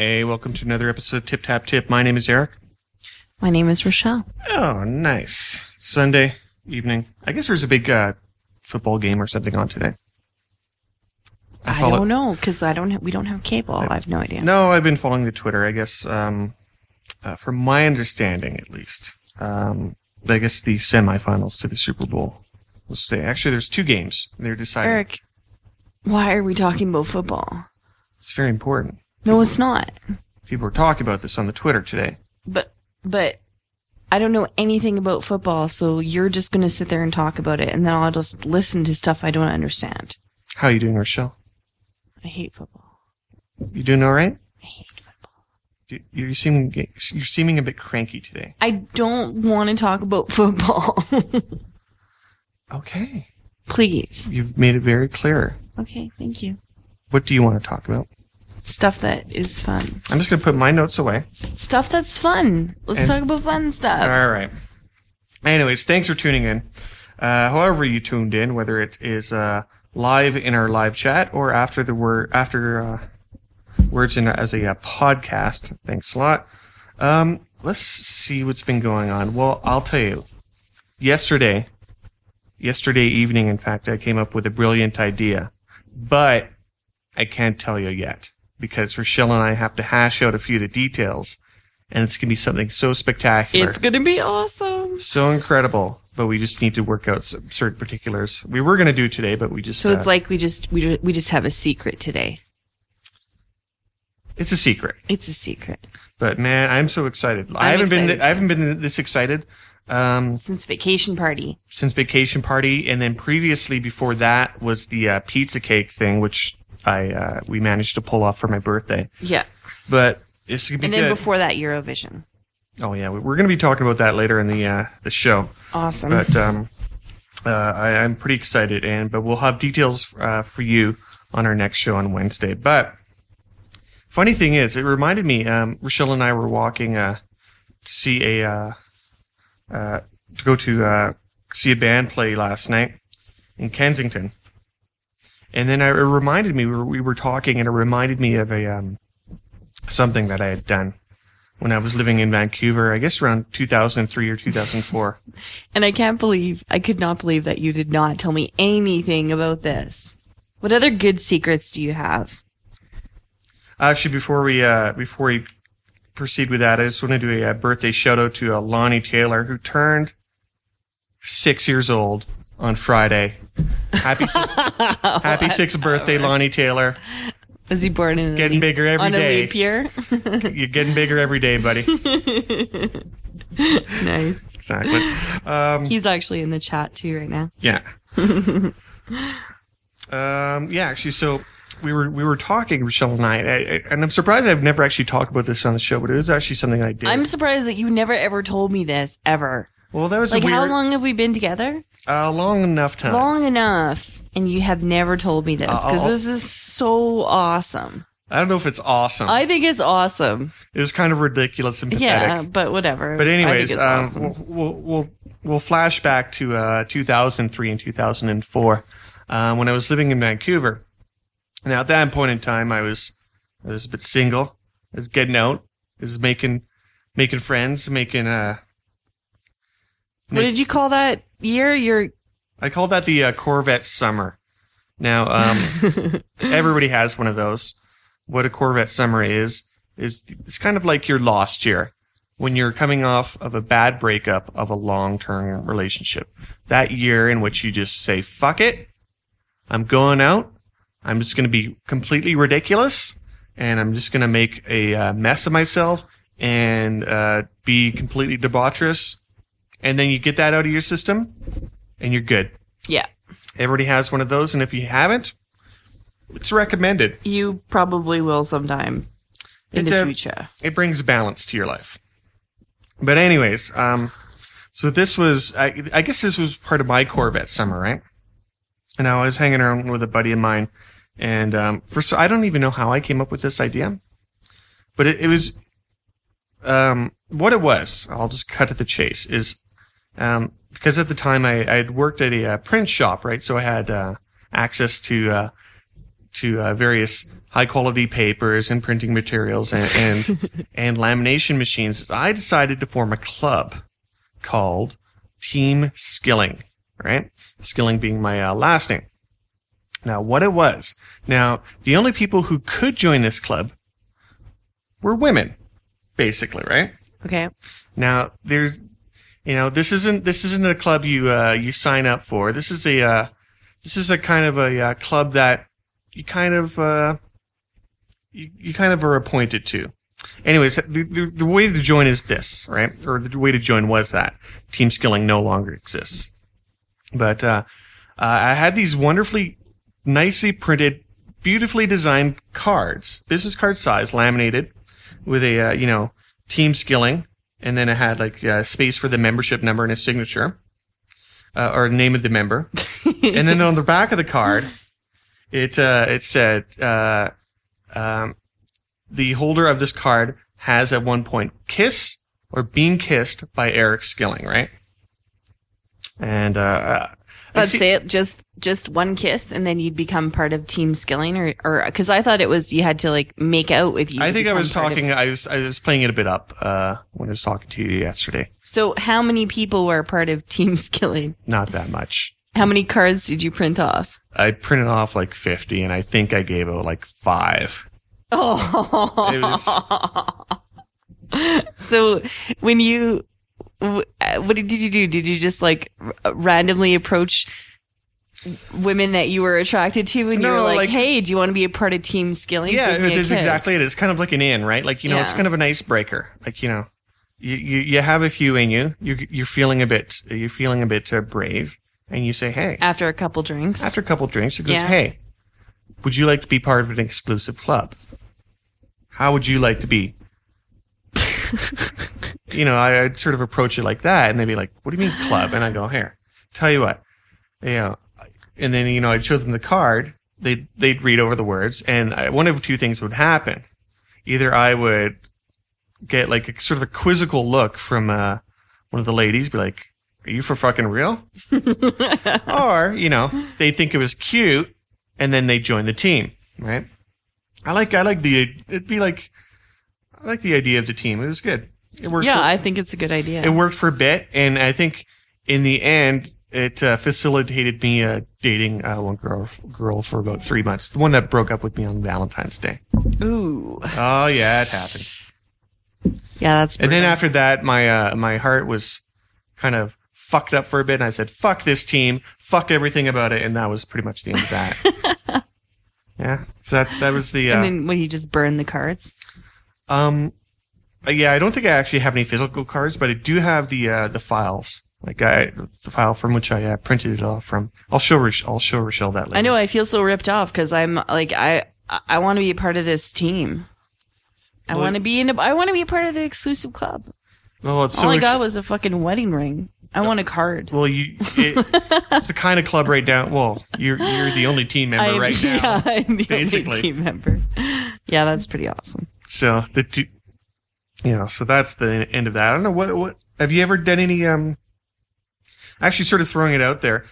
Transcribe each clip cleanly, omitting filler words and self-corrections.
Hey, welcome to another episode of Tip Tap Tip. My name is Eric. My name is Rochelle. Oh, nice. Sunday evening. I guess there's a big football game or something on today. I don't know, because we don't have cable. I have no idea. No, I've been following the Twitter, I guess, from my understanding at least. I guess the semifinals to the Super Bowl was today. Actually, there's two games. They're decided. Eric, why are we talking about football? It's very important. No, it's not. People were talking about this on the Twitter today. But I don't know anything about football, so you're just going to sit there and talk about it, and then I'll just listen to stuff I don't understand. How are you doing, Rochelle? I hate football. You doing all right? I hate football. You're seeming a bit cranky today. I don't want to talk about football. Okay. Please. You've made it very clear. Okay, thank you. What do you want to talk about? Stuff that is fun. I'm just going to put my notes away. Stuff that's fun. Let's talk about fun stuff. All right. Anyways, thanks for tuning in. However you tuned in, whether it is live in our live chat or after words in as a podcast. Thanks a lot. Let's see what's been going on. Well, I'll tell you. Yesterday evening, in fact, I came up with a brilliant idea, but I can't tell you yet because Rochelle and I have to hash out a few of the details, and it's going to be something so spectacular. It's going to be awesome. So incredible, but we just need to work out some certain particulars. We were going to do today, but we just... So it's like we just have a secret today. It's a secret. It's a secret. But man, I'm so excited. I haven't been this excited since Vacation Party. And then previously before that was the pizza cake thing, which we managed to pull off for my birthday. Yeah. But it's gonna be good. And then before that, Eurovision. Oh yeah, we're going to be talking about that later in the show. Awesome. But I'm pretty excited, but we'll have details for you on our next show on Wednesday. But funny thing is, it reminded me. Rochelle and I were walking to see a band play last night in Kensington, and then it reminded me we were talking, and it reminded me of something that I had done when I was living in Vancouver, I guess around 2003 or 2004. And I could not believe that you did not tell me anything about this. What other good secrets do you have? Actually, before we proceed with that, I just want to do a birthday shout out to Lonnie Taylor, who turned 6 years old on Friday. Happy sixth birthday, Lonnie Taylor. Was he born in getting bigger every day? On a leap year? You're getting bigger every day, buddy. Nice. Exactly. He's actually in the chat too right now. Yeah. Actually, so we were talking, Rochelle and I, and I'm surprised I've never actually talked about this on the show, but it was actually something I did. I'm surprised that you never ever told me this, ever. Well, that was how long have we been together? Long enough time. Long enough, and you have never told me this, because this is so awesome. I don't know if it's awesome. I think it's awesome. It was kind of ridiculous and pathetic. Yeah, but whatever. But anyways, awesome. we'll flash back to 2003 and 2004 when I was living in Vancouver. Now, at that point in time, I was a bit single. I was getting out. I was making friends, what did you call that year? I call that the Corvette Summer. Now, everybody has one of those. What a Corvette Summer is it's kind of like your lost year when you're coming off of a bad breakup of a long-term relationship. That year in which you just say, fuck it, I'm going out. I'm just going to be completely ridiculous, and I'm just going to make a mess of myself and be completely debaucherous. And then you get that out of your system, and you're good. Yeah. Everybody has one of those, and if you haven't, it's recommended. You probably will sometime in the future. It brings balance to your life. But anyways, so this was, I guess this was part of my Corvette Summer, right? And I was hanging around with a buddy of mine, and I don't even know how I came up with this idea, but it was, what it was, I'll just cut to the chase, is because at the time I had worked at a print shop, right? So I had access to to various high quality papers and printing materials and lamination machines, I decided to form a club called Team Skilling, right? Skilling being my last name. Now, what it was. Now, the only people who could join this club were women, basically, right? Okay. Now, this isn't a club you sign up for. This is a kind of a club that you kind of are appointed to. Anyways, the way to join is this, right? Or the way to join was that Team Skilling no longer exists. But I had these wonderfully, nicely printed, beautifully designed cards, business card size, laminated, with a Team Skilling, and then it had like space for the membership number and a signature, or name of the member, and then on the back of the card, it said the holder of this card has at one point kiss or being kissed by Eric Skilling, right? And Let's say it just one kiss, and then you'd become part of Team Skilling, or because I thought it was you had to like make out with you. I think I was talking. I was playing it a bit up when I was talking to you yesterday. So how many people were part of Team Skilling? Not that much. How many cards did you print off? I printed off like 50, and I think I gave out like 5. Oh. It was. So when you. What did you do? Did you just like randomly approach women that you were attracted to and you were like, hey, do you want to be a part of Team Skilling? Yeah, that's exactly it. It's kind of like an in, right? Like, it's kind of an icebreaker. Like, you have a few in you. You're feeling a bit brave, and you say, hey. After a couple drinks, it goes, hey, would you like to be part of an exclusive club? How would you like to be? I'd sort of approach it like that, and they'd be like, what do you mean club? And I go, here, tell you what, and then, I'd show them the card, they'd read over the words, and one of two things would happen. Either I would get like a sort of a quizzical look from, one of the ladies, be like, are you for fucking real? Or, they'd think it was cute, and then they'd join the team, right? I like the idea of the team. It was good. It worked. Yeah, I think it's a good idea. It worked for a bit, and I think in the end, it facilitated me dating one girl for about 3 months. The one that broke up with me on Valentine's Day. Ooh. Oh yeah, it happens. Yeah, that's. And then after that, my heart was kind of fucked up for a bit, and I said, "Fuck this team, fuck everything about it," and that was pretty much the end of that. Yeah, so that was the. And then when you just burn the cards. Yeah, I don't think I actually have any physical cards, but I do have the files. Like the file from which I printed it off from. I'll show Rochelle that later. I know. I feel so ripped off because I'm like I want to be a part of this team. I want to be a part of the exclusive club. Well, all I got was a fucking wedding ring. I want a card. Well, it's the kind of club right now. Well, you're the only team member right now. Yeah, I'm the basically. only team member. Yeah, that's pretty awesome. So so that's the end of that. I don't know what have you ever done any actually sort of throwing it out there.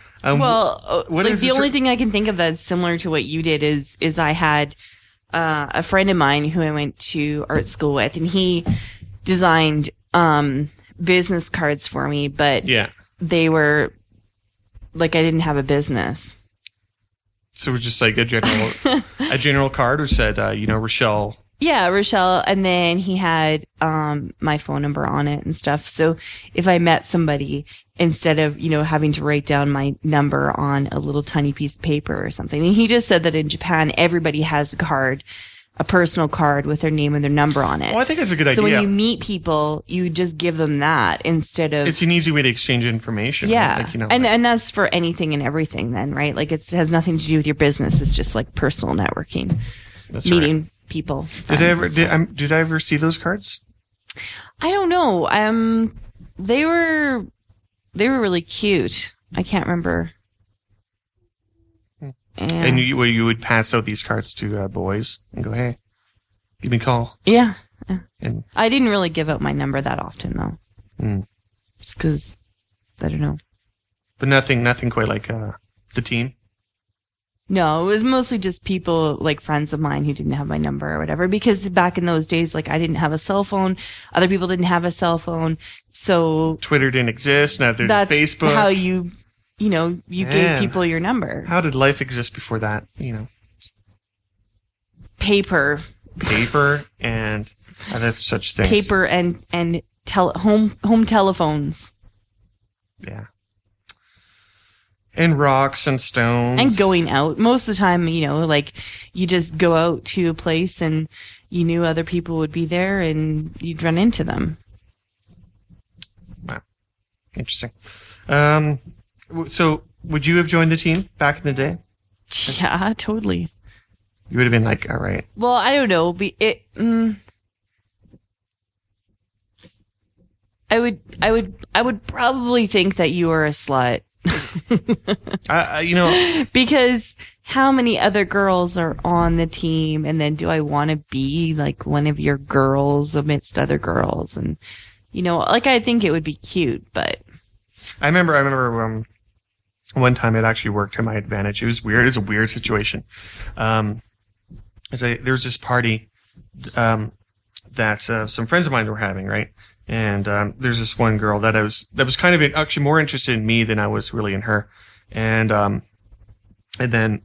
The only thing I can think of that's similar to what you did is I had a friend of mine who I went to art school with, and he designed business cards for me, but they were like I didn't have a business. So it was just like a general card, or said Rochelle. Yeah, Rochelle, and then he had my phone number on it and stuff. So if I met somebody, instead of having to write down my number on a little tiny piece of paper or something, and he just said that in Japan everybody has a personal card with their name and their number on it. Well, I think it's a good idea. So when you meet people, you just give them that instead of. It's an easy way to exchange information. Yeah, right? Like, and that's for anything and everything. Then, right? Like it has nothing to do with your business. It's just like personal networking, meeting people. Did I ever see those cards? I don't know. They were really cute. I can't remember. And you would pass out these cards to boys and go, "Hey, give me a call." Yeah. And I didn't really give out my number that often though. Just because I don't know. But nothing quite like the team. No, it was mostly just people, like friends of mine who didn't have my number or whatever, because back in those days, like I didn't have a cell phone. Other people didn't have a cell phone. So Twitter didn't exist. Now there's that's Facebook. how you gave people your number. How did life exist before that? Paper And other such things. Paper and home telephones. Yeah. And rocks and stones. And going out. Most of the time, like you just go out to a place and you knew other people would be there and you'd run into them. Wow. Interesting. So would you have joined the team back in the day? Yeah, totally. You would have been like, all right. Well, I don't know. I would probably think that you were a slut. Because how many other girls are on the team, and then do I want to be like one of your girls amidst other girls? And like I think it would be cute, but I remember one time it actually worked to my advantage. It was weird. It was a weird situation. There was this party that some friends of mine were having, right? And there's this one girl that was kind of actually more interested in me than I was really in her. And then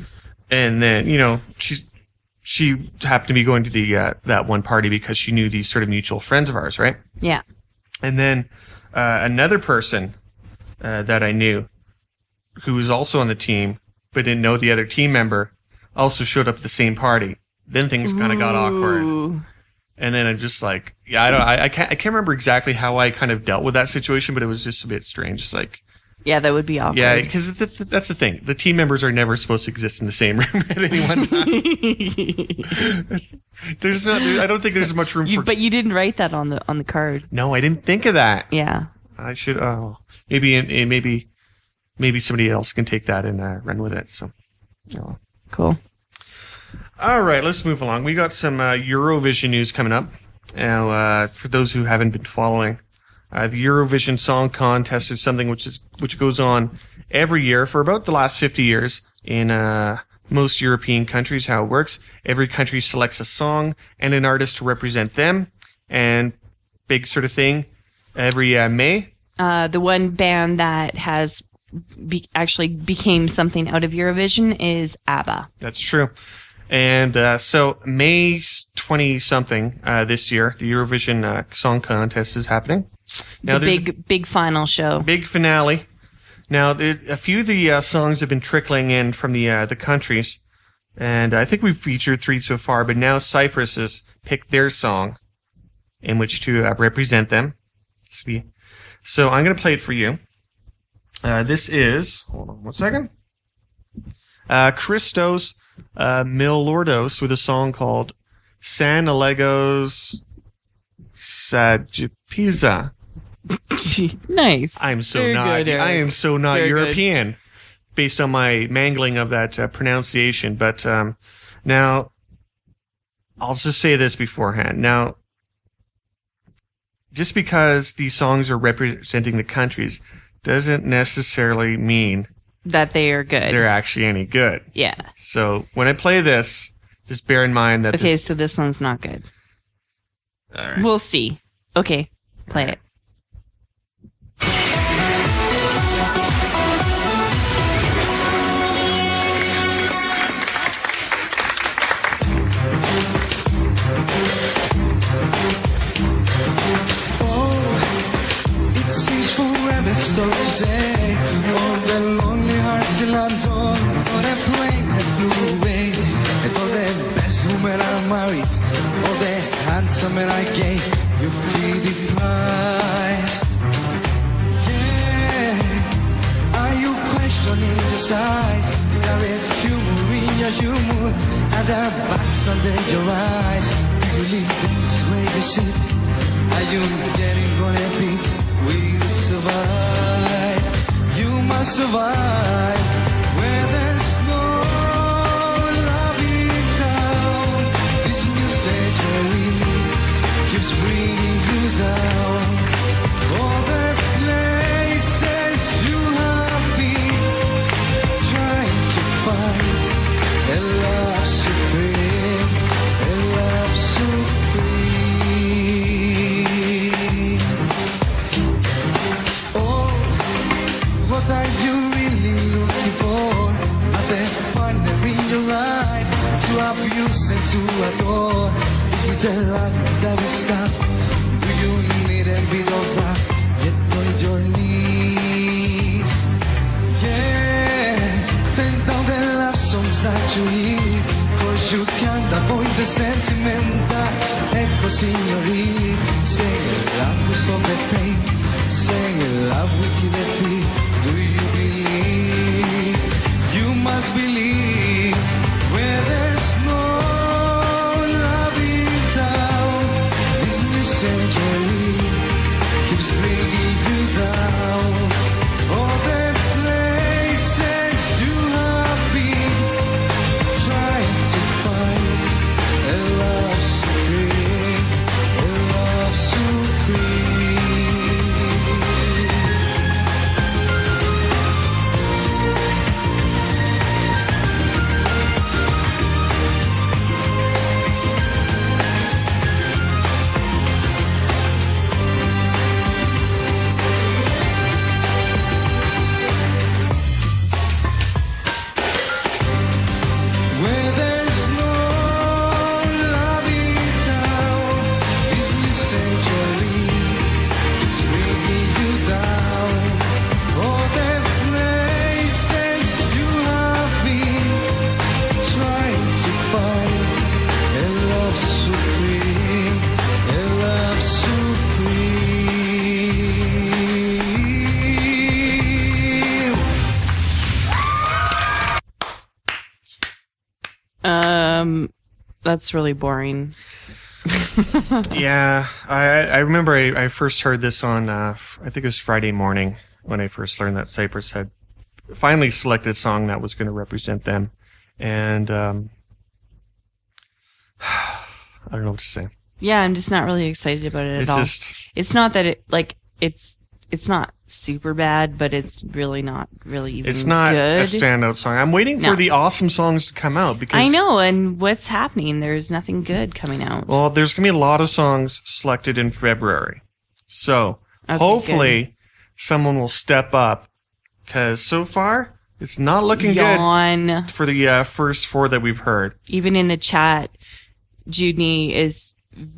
she happened to be going to the that one party because she knew these sort of mutual friends of ours, right? Yeah. And then another person that I knew who was also on the team but didn't know the other team member also showed up at the same party. Then things kind of got awkward. And then I'm just like, I can't remember exactly how I kind of dealt with that situation, but it was just a bit strange. It's like, yeah, that would be awkward. Yeah, because that's the thing. The team members are never supposed to exist in the same room at any one time. I don't think there's much room for. But you didn't write that on the card. No, I didn't think of that. Yeah. I should. Oh, maybe somebody else can take that and run with it. So, Cool. All right, let's move along. We got some Eurovision news coming up. Now, for those who haven't been following, the Eurovision Song Contest is something which goes on every year for about the last 50 years in most European countries. How it works: every country selects a song and an artist to represent them, and big sort of thing every May. The one band that has actually became something out of Eurovision is ABBA. That's true. And so May 20-something this year, the Eurovision Song Contest is happening. Now the big final show. Big finale. Now, a few of the songs have been trickling in from the countries, and I think we've featured 3 so far, but now Cyprus has picked their song in which to represent them. So I'm going to play it for you. This is, hold on one second, Christos Milordos with a song called San Alegos Sagipiza. Nice. I am so not Very European good. Based on my mangling of that pronunciation. But now, I'll just say this beforehand. Now, just because these songs are representing the countries doesn't necessarily mean that they are good. They're actually any good. Yeah. So when I play this, just bear in mind that so this one's not good. All right. We'll see. Okay, play it. It seems forever slow today. All the lonely hearts in London, all the plane that flew away, and all the best women are married, all the handsome men I gave, you feel deprived. Yeah, are you questioning your size? Is there a tumor in your humor, and there are bags under your eyes? Do you live this way you sit? Are you getting on a beat? Will you survive? You must survive. Where there's no love in town, this new surgery keeps bringing you down. All the places you have been trying to find abuse and to adore. Is it the love that we stop? Do you need a bit of that? Get on your knees. Yeah, send down the love songs that you need, 'cause you can't avoid the sentimental echo, signorine. Sing love will stop the pain. Sing love will kill the thief. Do you believe? You must believe. Where there's no love in town, this new century keeps bringing you down. All the places you have been, trying to find a love supreme, a love supreme. Where there's no love in town, this new century keeps bringing you down. All the places you have been, trying to find a love supreme, a love supreme. That's really boring. Yeah, I remember I first heard this on, I think it was Friday morning when I first learned that Cypress had finally selected a song that was going to represent them. And, I don't know what to say. Yeah, I'm just not really excited about it It's at all. just, It's not that it's not super bad, but it's really not really even it's not good. a standout song. I'm waiting for No. the awesome songs to come out because I know, and what's happening? There's nothing good coming out. well, there's going to be a lot of songs selected in February. So, Okay, hopefully someone will step up because so far it's not looking good Yawn. for the first 4 that we've heard. Even in the chat, Judy is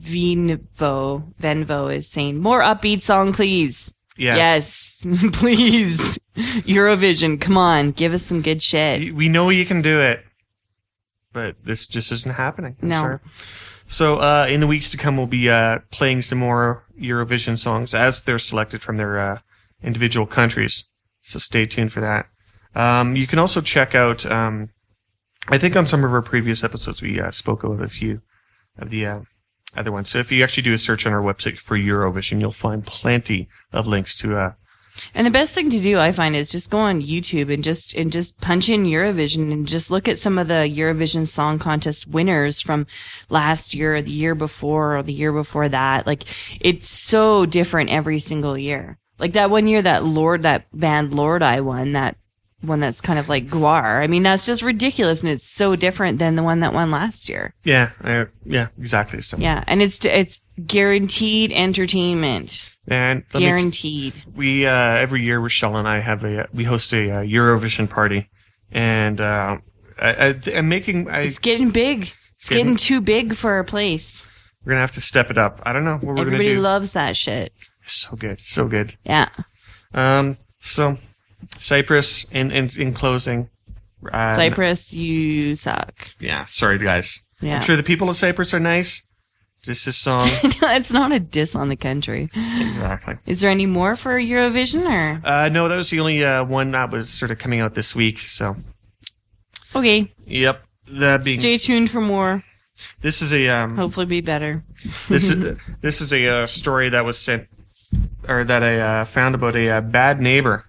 Venvo is saying, more upbeat song, please. Yes. Yes, please. Eurovision, come on, give us some good shit. We know you can do it, but this just isn't happening. I'm No. sorry. So, in the weeks to come, we'll be playing some more Eurovision songs as they're selected from their individual countries. So stay tuned for that. You can also check out, I think on some of our previous episodes, we spoke about a few of the other ones. So if you actually do a search on our website for Eurovision, you'll find plenty of links to And the best thing to do, I find, is just go on YouTube and just punch in Eurovision and just look at some of the Eurovision Song Contest winners from last year, or the year before, or the year before that. Like, it's so different every single year. Like that one year that band Lordi won, that one that's kind of like Guar. I mean, that's just ridiculous, and it's so different than the one that won last year. yeah, exactly. So Yeah, and it's guaranteed entertainment. and let me Guaranteed. We every year, Rochelle and I we host a Eurovision party, and I'm making. It's getting big. It's getting too big for our place. We're gonna have to step it up. I don't know what we're Everybody gonna do. loves that shit. So good, so good. Yeah. So Cypress in closing. Cypress, you suck. Yeah, sorry guys. Yeah. I'm sure the people of Cyprus are nice. This is song It's not a diss on the country. exactly. Is there any more for Eurovision, or? No, that was the only one that was sort of coming out this week. So Okay. yep. That being Stay tuned for more. this is a Hopefully be better. this is a story that was sent or that I found about a bad neighbor.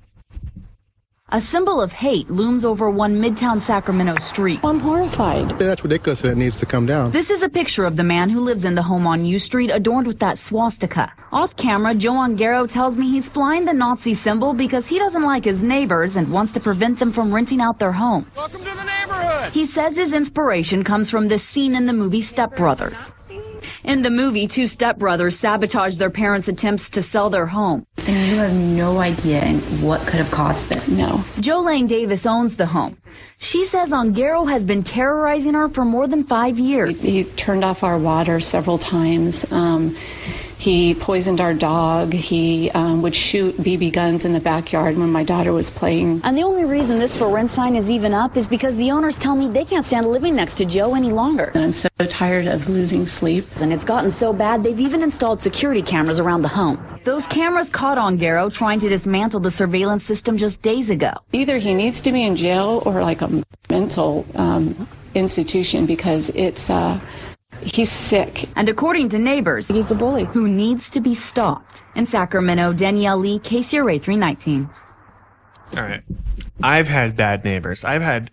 A symbol of hate looms over one Midtown Sacramento street. I'm horrified. That's ridiculous. That needs to come down. This is a picture of the man who lives in the home on U Street adorned with that swastika. Off camera, Joe Ongaro tells me he's flying the Nazi symbol because he doesn't like his neighbors and wants to prevent them from renting out their home. Welcome to the neighborhood. He says his inspiration comes from this scene in the movie Step Brothers. In the movie, two stepbrothers sabotage their parents' attempts to sell their home. And you have no idea what could have caused this? No. Jolene Davis owns the home. She says Ongaro has been terrorizing her for more than 5 years. He turned off our water several times. He poisoned our dog. He would shoot BB guns in the backyard when my daughter was playing. And the only reason this for rent sign is even up is because the owners tell me they can't stand living next to Joe any longer. And I'm so tired of losing sleep. And it's gotten so bad, they've even installed security cameras around the home. Those cameras caught Ongaro trying to dismantle the surveillance system just days ago. Either he needs to be in jail or like a mental institution because it's... He's sick. And according to neighbors, he's a bully who needs to be stopped. In Sacramento, Danielle Lee, KCRA 319. All right. I've had bad neighbors. I've had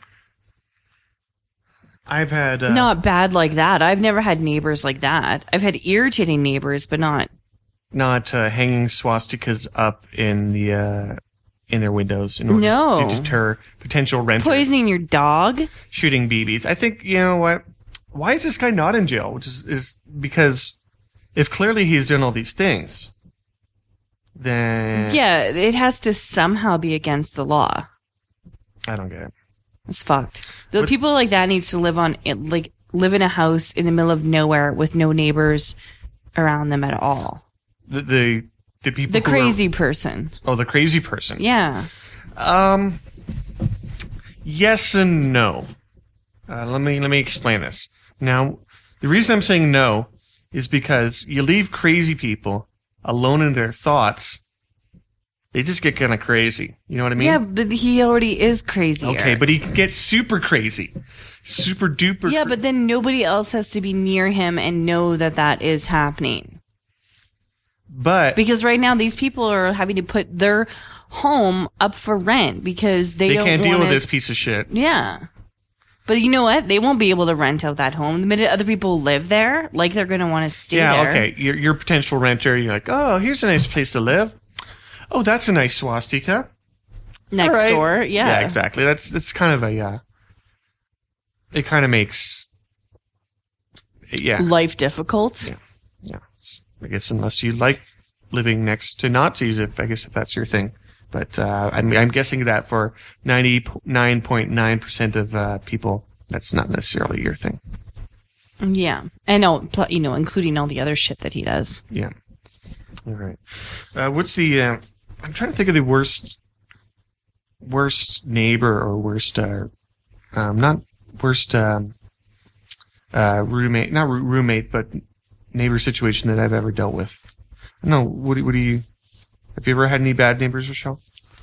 not bad like that. I've never had neighbors like that. I've had irritating neighbors, but not hanging swastikas up in their windows in order to deter potential renters. Poisoning your dog, shooting BBs. I think, you know what? Why is this guy not in jail? Which is because if clearly he's doing all these things, then... Yeah, it has to somehow be against the law. I don't get it. It's fucked. The people like that needs to live live in a house in the middle of nowhere with no neighbors around them at all. The people the crazy person. Oh, the crazy person. Yeah. Yes and no. Let me explain this. Now, the reason I'm saying no is because you leave crazy people alone in their thoughts, they just get kind of crazy. You know what I mean? Yeah, but he already is crazy. Okay, but he can get super crazy. Super duper. Yeah, but then nobody else has to be near him and know that that is happening. But because right now these people are having to put their home up for rent because they can't deal with this piece of shit. Yeah. But you know what? They won't be able to rent out that home. The minute other people live there, like they're going to want to stay there. Yeah, okay. You're a potential renter. You're like, oh, here's a nice place to live. Oh, that's a nice swastika. Next door, yeah. Yeah, exactly. That's kind of a, it kind of makes, life difficult. Yeah. I guess unless you like living next to Nazis, if that's your thing. But I'm guessing that for 99.9% of people, that's not necessarily your thing. Yeah, and including all the other shit that he does. Yeah. All right. What's the? I'm trying to think of the worst neighbor or worst, not worst roommate, not roommate, but neighbor situation that I've ever dealt with. No, what do you? Have you ever had any bad neighbors, Rochelle?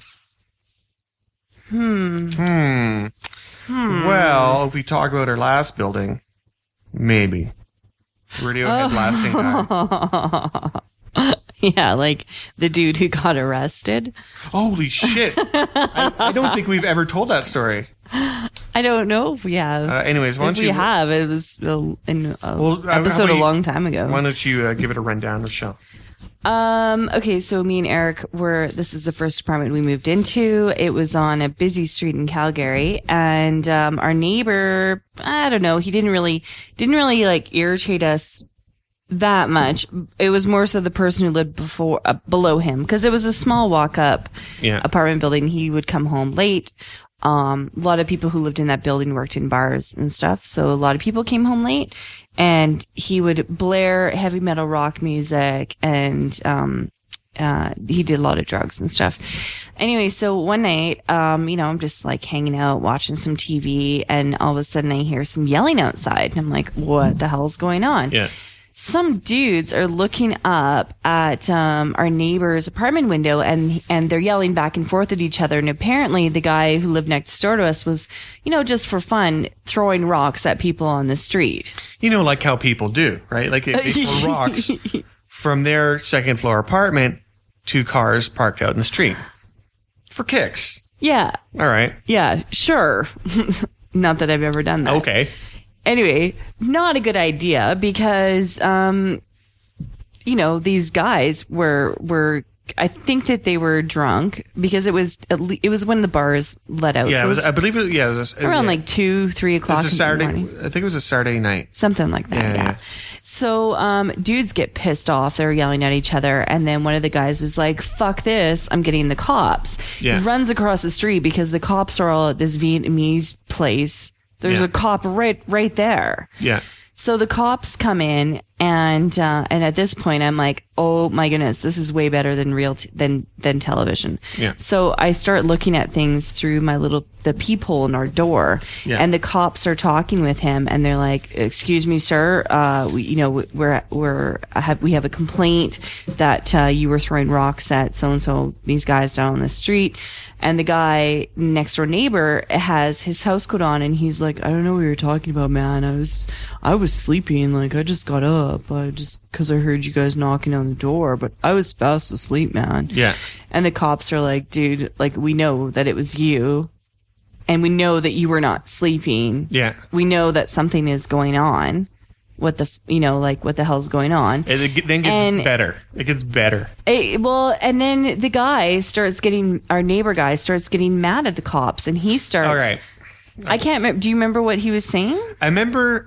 Well, if we talk about our last building, maybe. Radiohead blasting that. Yeah, like the dude who got arrested. Holy shit. I don't think we've ever told that story. I don't know if we have. Anyways, why don't you... If we have, it was in an episode a long time ago. Why don't you give it a rundown, Rochelle? Okay, so me and Eric this is the first apartment we moved into. It was on a busy street in Calgary, and our neighbor, I don't know, he didn't really like irritate us that much. It was more so the person who lived below him, because it was a small walk up apartment building. He would come home late. A lot of people who lived in that building worked in bars and stuff, so a lot of people came home late, and he would blare heavy metal rock music, and he did a lot of drugs and stuff. Anyway, so one night, I'm just like hanging out, watching some TV, and all of a sudden I hear some yelling outside, and I'm like, what the hell's going on? Yeah. Some dudes are looking up at our neighbor's apartment window, and they're yelling back and forth at each other. And apparently the guy who lived next door to us was, just for fun, throwing rocks at people on the street. Like how people do, right? Like they throw rocks from their second floor apartment to cars parked out in the street for kicks. Yeah. All right. Yeah, sure. Not that I've ever done that. Okay. Anyway, not a good idea because, these guys were I think that they were drunk because it was when the bars let out. Yeah, so it was, I believe it. Yeah, it was around yeah. like 2-3 It o'clock. was a in the Saturday. morning. I think it was a Saturday night. Something like that, yeah. So, dudes get pissed off. They're yelling at each other. And then one of the guys was like, fuck this. I'm getting the cops. Yeah. He runs across the street because the cops are all at this Vietnamese place. There's Yeah. a cop right there. Yeah. So the cops come in and at this point I'm like, oh my goodness, this is way better than than television. Yeah. So I start looking at things through the peephole in our door, Yeah. and the cops are talking with him, and they're like, "Excuse me, sir, we have a complaint that you were throwing rocks at so and so these guys down on the street." And the guy next door neighbor has his house coat on, and he's like, "I don't know what you're talking about, man. I was sleeping. Like, I just got up. Cause I heard you guys knocking on the door, but I was fast asleep, man." Yeah. And the cops are like, "Dude, like, we know that it was you, and we know that you were not sleeping. Yeah. We know that something is going on. What the hell's going on?" It then gets better. It gets better. And then our neighbor guy starts getting mad at the cops, and he starts. All right. I can't remember. Do you remember what he was saying? I remember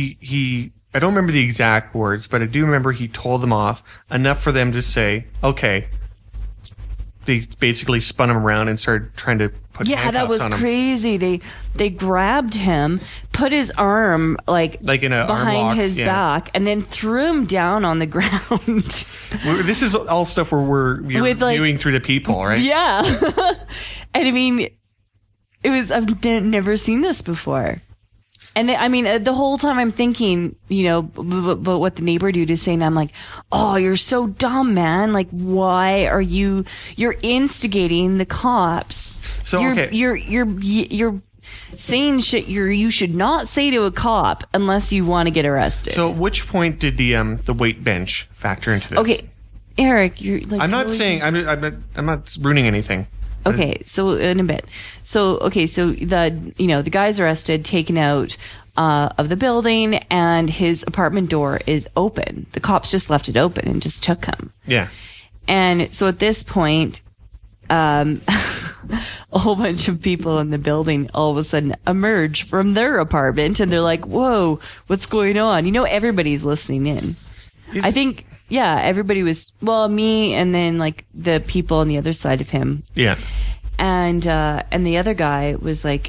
I don't remember the exact words, but I do remember he told them off enough for them to say, okay. They basically spun him around and started trying to put handcuffs that was on him. crazy. They grabbed him, put his arm like in a arm behind lock, his yeah. back, and then threw him down on the ground. This is all stuff where we're viewing through the peephole, right? Yeah. And I mean, I've never seen this before. And the whole time I'm thinking, but what the neighbor dude is saying, I'm like, oh, you're so dumb, man. Like, why are you're instigating the cops? So, okay. You're saying shit you should not say to a cop unless you want to get arrested. So, at which point did the weight bench factor into this? Okay, Eric, you're like. I'm not saying I'm not ruining anything. Okay, so in a bit. So the guy's arrested, taken out of the building, and his apartment door is open. The cops just left it open and just took him. Yeah. And so at this point, a whole bunch of people in the building all of a sudden emerge from their apartment, and they're like, "Whoa, what's going on?" Everybody's listening in. I think. Yeah, everybody was, me and then like the people on the other side of him. Yeah. And the other guy was like,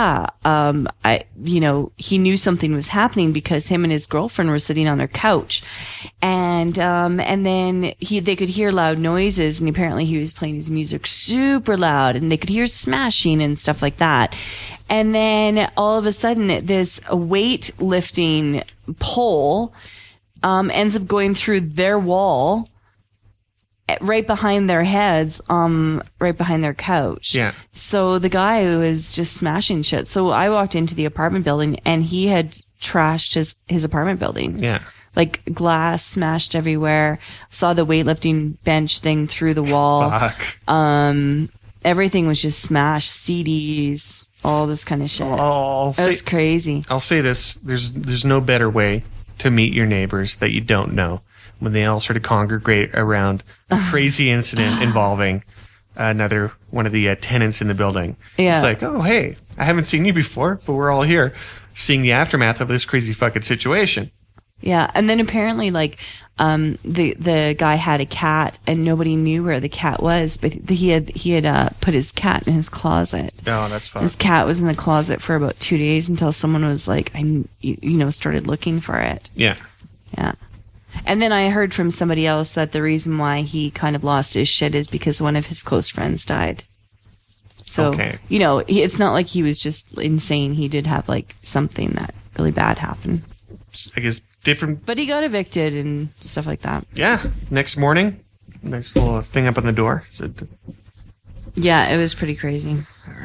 he knew something was happening because him and his girlfriend were sitting on their couch, and then they could hear loud noises, and apparently he was playing his music super loud, and they could hear smashing and stuff like that. And then all of a sudden this weightlifting pole ends up going through their wall right behind their heads, right behind their couch. Yeah. So the guy was just smashing shit. So I walked into the apartment building, and he had trashed his apartment building. Yeah. Like glass smashed everywhere. Saw the weightlifting bench thing through the wall. Fuck. Everything was just smashed. CDs, all this kind of shit. It was crazy. I'll say this: there's no better way to meet your neighbors that you don't know when they all sort of congregate around a crazy incident involving another one of the tenants in the building. Yeah. It's like, oh, hey, I haven't seen you before, but we're all here seeing the aftermath of this crazy fucking situation. Yeah. And then apparently the guy had a cat, and nobody knew where the cat was, but he had put his cat in his closet. Oh, that's fun. His cat was in the closet for about 2 days until someone was like, started looking for it. Yeah. Yeah. And then I heard from somebody else that the reason why he kind of lost his shit is because one of his close friends died. So, okay. It's not like he was just insane. He did have like something that really bad happen. I guess different. But he got evicted and stuff like that. Yeah. Next morning, nice little thing up on the door. Yeah, it was pretty crazy.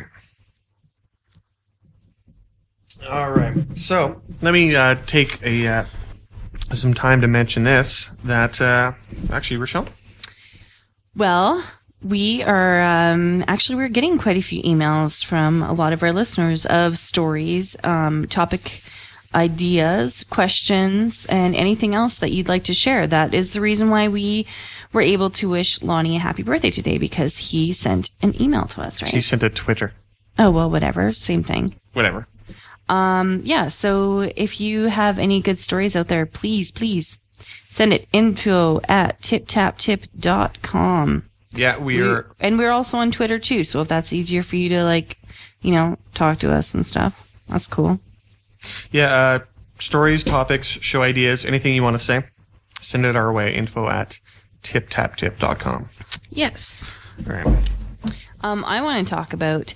All right. So let me take some time to mention this. That actually, Rochelle. Well, we are we're getting quite a few emails from a lot of our listeners of stories, topic ideas, questions, and anything else that you'd like to share. That is the reason why we were able to wish Lonnie a happy birthday today, because he sent an email to us, right? She sent a Twitter. Oh, well, whatever. Same thing. Whatever. Yeah, so if you have any good stories out there, please send it info@tiptaptip.com. Yeah, And we're also on Twitter too, so if that's easier for you to, like, you know, talk to us and stuff, that's cool. Yeah, stories, topics, show ideas, anything you want to say, send it our way, info@tiptaptip.com. Yes. All right. I want to talk about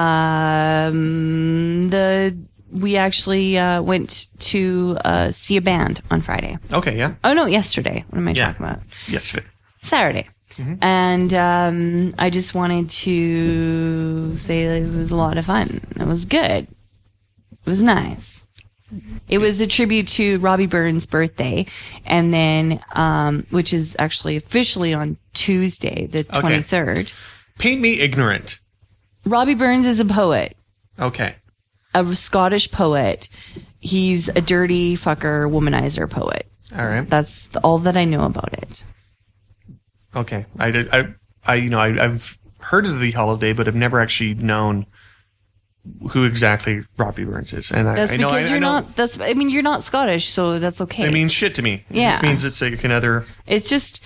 we actually went to see a band on Friday. Okay, yeah. Oh no, yesterday. What am I talking about? Yesterday. Saturday. Mm-hmm. And I just wanted to say that it was a lot of fun. It was good. It was nice. It was a tribute to Robbie Burns' birthday, and then which is actually officially on Tuesday, the 23rd. Paint me ignorant. Robbie Burns is a poet. Okay. A Scottish poet. He's a dirty fucker, womanizer poet. All right. That's all that I know about it. Okay. I've heard of the holiday, but I've never actually known who exactly Robbie Burns is. And that's because you're not. You're not Scottish, so that's okay. It means shit to me. It Yeah. just means it's like another. It's just,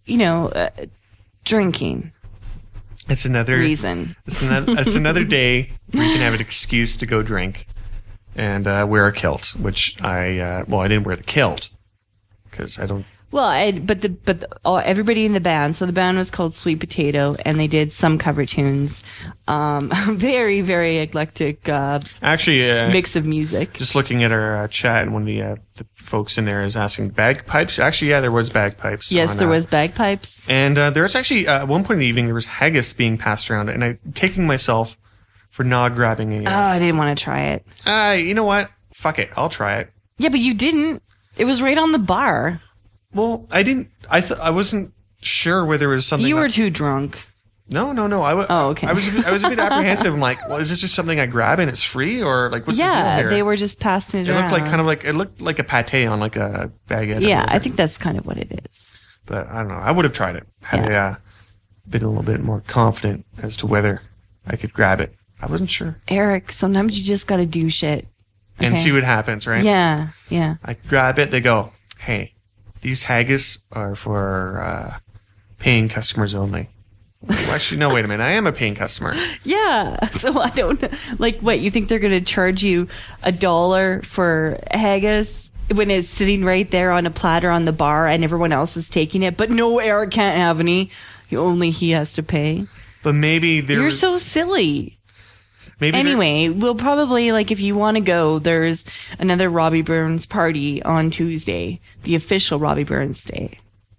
drinking. It's another reason. It's another day where you can have an excuse to go drink and wear a kilt, which I didn't wear the kilt because I don't. Well, everybody in the band. So the band was called Sweet Potato, and they did some cover tunes. Very, very eclectic. Mix of music. Just looking at our chat, and one of the folks in there is asking bagpipes. Actually, yeah, there was bagpipes. Yes, there was bagpipes. And there was actually at one point in the evening there was haggis being passed around, and I'm kicking myself for not grabbing it. I didn't want to try it. You know what? Fuck it, I'll try it. Yeah, but you didn't. It was right on the bar. Well, I didn't. I wasn't sure whether it was something. You were too drunk. No. Okay. I was a bit apprehensive. I'm like, well, is this just something I grab and it's free, or like what's the deal here? They were just passing it around. It looked like a pate on like a baguette. Yeah, I think that's kind of what it is. But I don't know. I would have tried it had I been a little bit more confident as to whether I could grab it. I wasn't sure. Eric, sometimes you just got to do shit and see what happens, right? Yeah. I grab it. They go, hey. These haggis are for paying customers only. Well, actually, no, wait a minute. I am a paying customer. Yeah. So I don't... Like, what, you think they're going to charge you $1 for haggis when it's sitting right there on a platter on the bar and everyone else is taking it? But no, Eric can't have any. Only he has to pay. But maybe You're so silly. Anyway, we'll probably, like, if you want to go, there's another Robbie Burns party on Tuesday, the official Robbie Burns Day.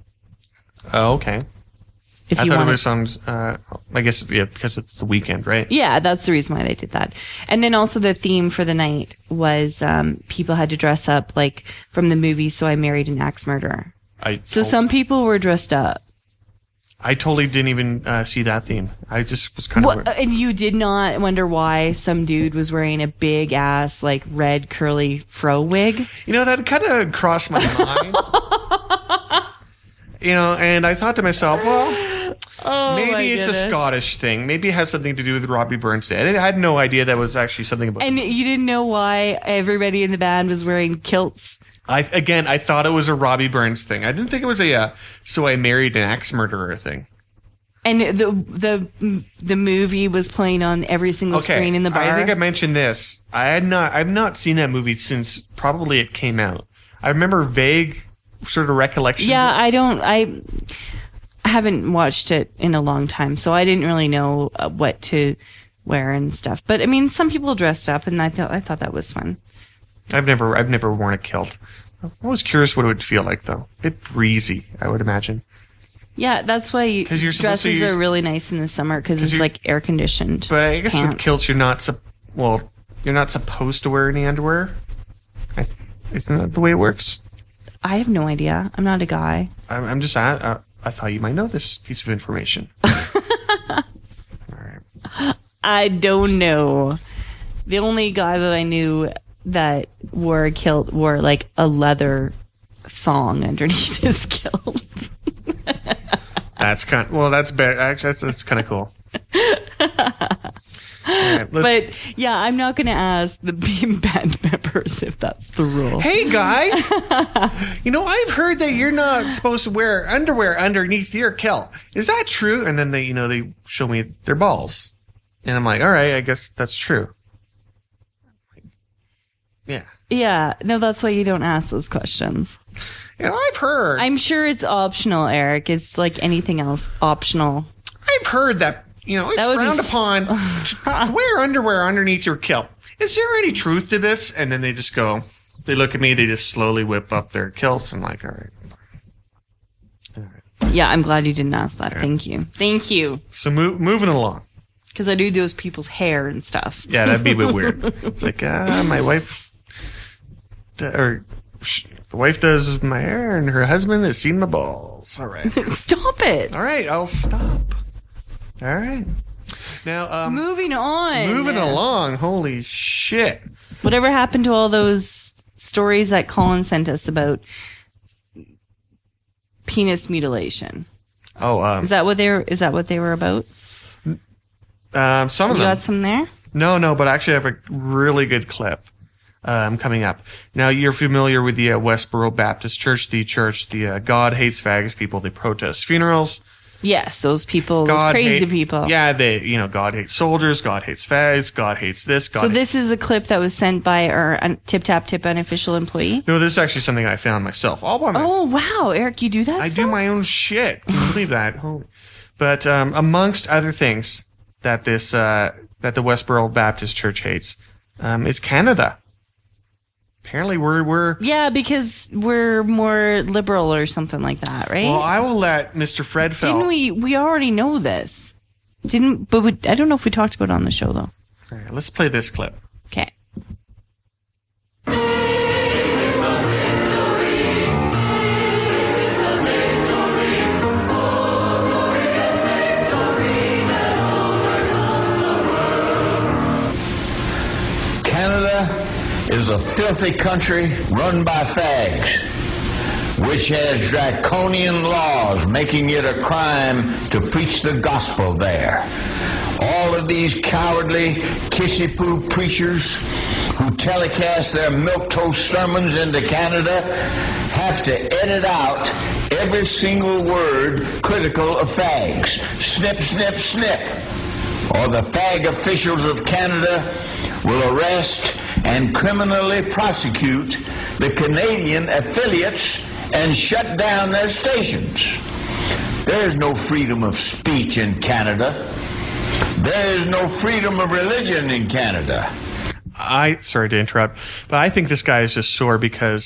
Oh, okay. I thought it was on, I guess, yeah, because it's the weekend, right? Yeah, that's the reason why they did that. And then also the theme for the night was people had to dress up, like, from the movie So I Married an Axe Murderer. Some people were dressed up. I totally didn't even see that theme. I just was kind of... And you did not wonder why some dude was wearing a big ass, like, red curly fro wig? That kind of crossed my mind. And I thought to myself, well, maybe it's a Scottish thing. Maybe it has something to do with Robbie Burns Day. I had no idea that was actually something about... And you didn't know why everybody in the band was wearing kilts? I thought it was a Robbie Burns thing. I didn't think it was a So I Married an Axe Murderer thing. And the movie was playing on every single screen in the bar. I think I mentioned this. I've not seen that movie since probably it came out. I remember vague sort of recollections. Yeah, I haven't watched it in a long time, so I didn't really know what to wear and stuff. But I mean, some people dressed up, and I thought that was fun. I've never worn a kilt. I'm always curious what it would feel like, though. A bit breezy, I would imagine. Yeah, that's why dresses are really nice in the summer because it's like air conditioned. But I guess with kilts, you're not supposed to wear any underwear. Isn't that the way it works? I have no idea. I'm not a guy. I'm just. I thought you might know this piece of information. All right. I don't know. The only guy that I knew that wore like a leather thong underneath his kilt. That's better. Actually, that's kind of cool. Right, but yeah, I'm not going to ask the Beam Band members if that's the rule. Hey guys, I've heard that you're not supposed to wear underwear underneath your kilt. Is that true? And then they show me their balls, and I'm like, all right, I guess that's true. Yeah. Yeah. No, that's why you don't ask those questions. I've heard. I'm sure it's optional, Eric. It's like anything else, optional. I've heard that. It's frowned upon to wear underwear underneath your kilt. Is there any truth to this? And then they look at me, they just slowly whip up their kilts and like, all right. Yeah, I'm glad you didn't ask that. Thank you. Thank you. So moving along. Because I do those people's hair and stuff. Yeah, that'd be a bit weird. It's like, my wife, the wife does my hair and her husband has seen my balls. All right. Stop it. All right, I'll stop. All right. Now, moving on. Moving along. Holy shit. Whatever happened to all those stories that Colin sent us about penis mutilation? Oh, is that what they were about? Some of them. You got some there? No, but actually I have a really good clip coming up. Now, you're familiar with the Westboro Baptist Church, the God Hates Fags people. They protest funerals. Yes, those people, those crazy people. Yeah, God hates soldiers, God hates fags, God hates this, So this is a clip that was sent by our Tip Tap Tip unofficial employee? No, this is actually something I found myself, all by myself. Oh, wow, Eric, you do that I do my own shit. Can you believe that? Holy. But amongst other things that the Westboro Baptist Church hates is Canada. Apparently we're yeah, because we're more liberal or something like that, right? Well, I will let Mr. Fred Fell. Didn't we already know this? I don't know if we talked about it on the show though. All right, let's play this clip. Okay. Is a filthy country run by fags, which has draconian laws making it a crime to preach the gospel there. All of these cowardly, kissy-poo preachers who telecast their milquetoast sermons into Canada have to edit out every single word critical of fags. Snip, snip, snip. Or the fag officials of Canada will arrest and criminally prosecute the Canadian affiliates and shut down their stations. There is no freedom of speech in Canada. There is no freedom of religion in Canada. Sorry to interrupt, but I think this guy is just sore because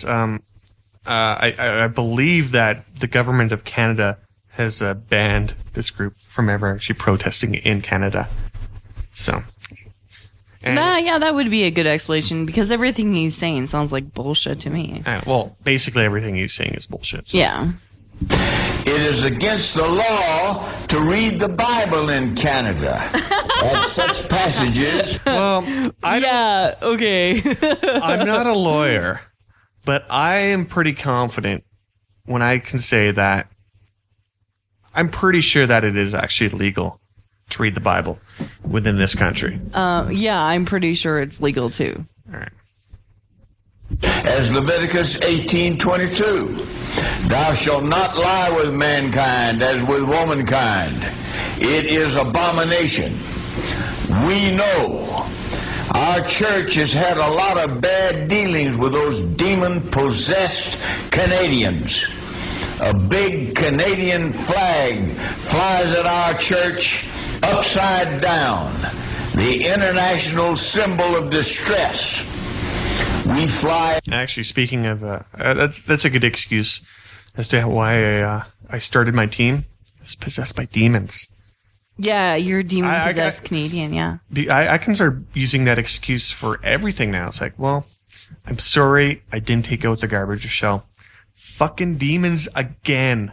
I believe that the government of Canada has banned this group from ever actually protesting in Canada. So... yeah, that would be a good explanation because everything he's saying sounds like bullshit to me. Well, basically everything he's saying is bullshit. So. Yeah. It is against the law to read the Bible in Canada. At such passages. Well, okay. I'm not a lawyer, but I am pretty confident when I can say that I'm pretty sure that it is actually legal to read the Bible within this country. Yeah, I'm pretty sure it's legal too. All right. As Leviticus 18:22, thou shalt not lie with mankind as with womankind. It is abomination. We know our church has had a lot of bad dealings with those demon-possessed Canadians. A big Canadian flag flies at our church upside down, the international symbol of distress. We fly. Actually, speaking of, that's a good excuse as to why I started my team. It's possessed by demons. Yeah, you're a demon-possessed Canadian, yeah. I can start using that excuse for everything now. It's like, well, I'm sorry I didn't take out the garbage show. Fucking demons again.